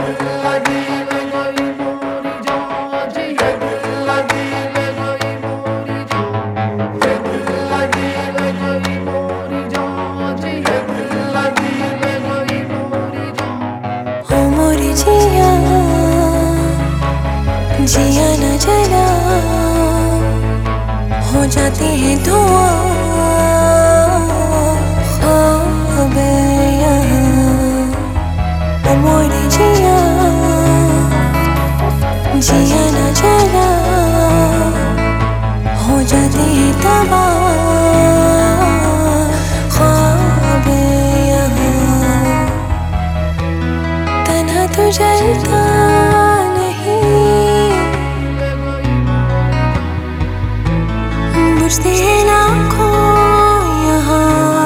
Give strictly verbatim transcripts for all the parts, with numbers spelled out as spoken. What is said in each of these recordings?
जिया न जला हो जाती है धुआं ख्वाब यहाँ ओ मोरी जिया जिया न जला हो जाती है तबाह ख्वाब यहाँ तन्हा तू जलता बुझते हैं लाखों यहाँ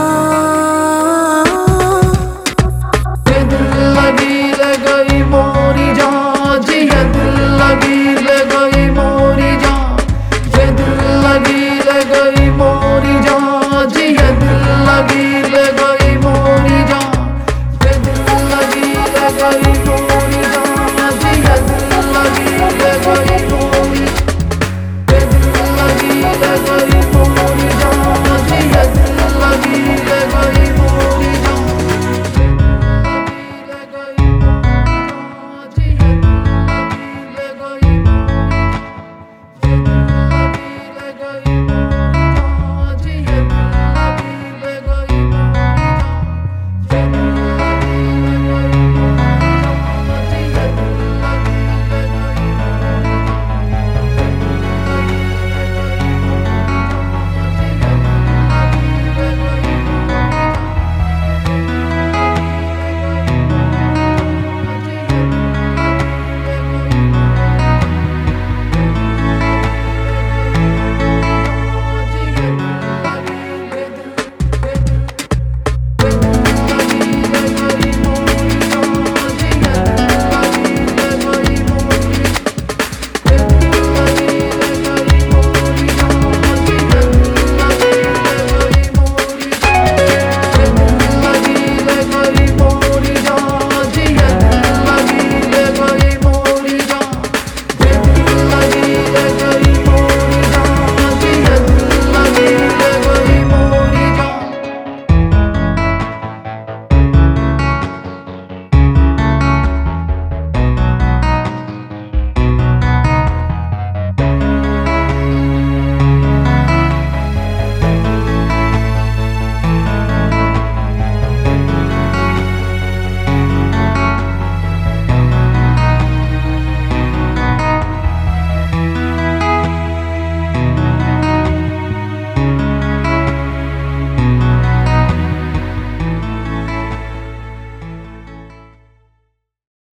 ये दिल लगी ले गई मोरी जान जी, ये दिल लगी ले गई मोरी जान, ये दिल लगी ले गई मोरी जान जी, ये दिल लगी ले गई मोरी जान, ये दिल लगी ले गई